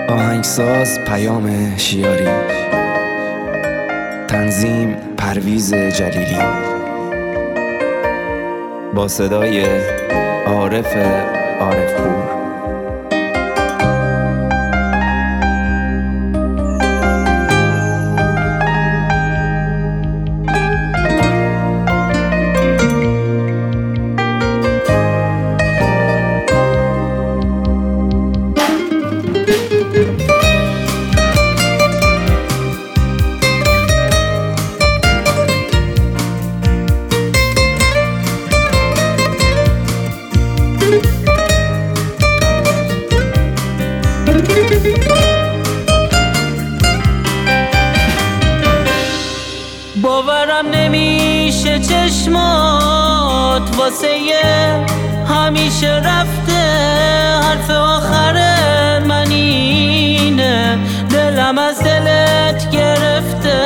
آهنگساز پیام شیاری، تنظیم پرویز جلیلی، با صدای عارف عارفپور. باورم نمیشه چشمات واسه همیشه رفته، حرف آخر من اینه، دلم از دلت گرفته،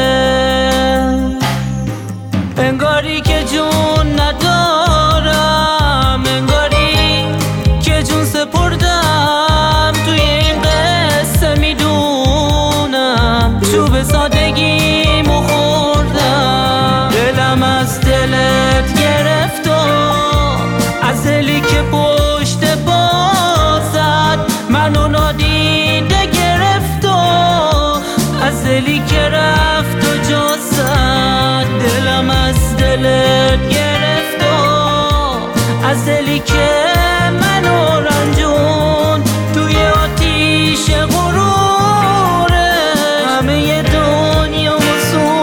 انگاری که جون ندارم، انگاری که جون سپردم، توی این قصه میدونم چوب سادگیمو خوردم، دلم از دلت گرفت و از دلی که پشت بازت منو نادیده گرفت و از دلی که رفت و جا زد، دلم از دلت گرفت و از دلی که منو رنجون، توی آتیش غروره همه دنیا و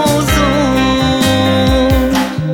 سوزون.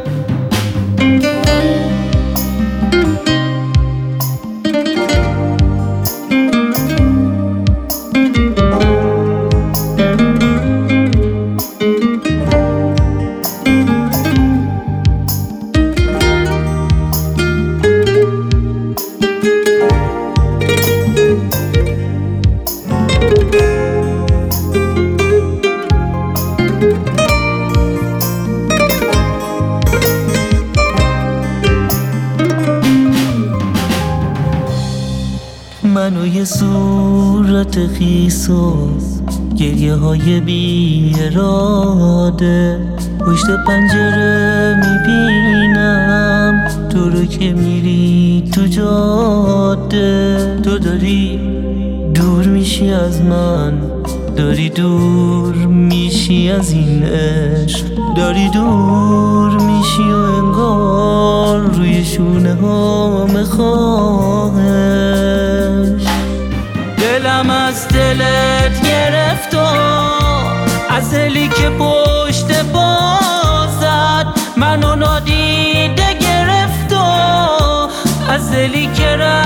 من و یه صورت خیس و گریه های بی اراده، پشت پنجره میبینم تو رو که میری تو جاده، تو داری دور میشی از من، داری دور میشی از این عشق، داری دور میشی و انگار روی شونه هام خواهش، دلم از دلت گرفت و از دلی که پشت بازت منو نادیده گرفت و از دلی که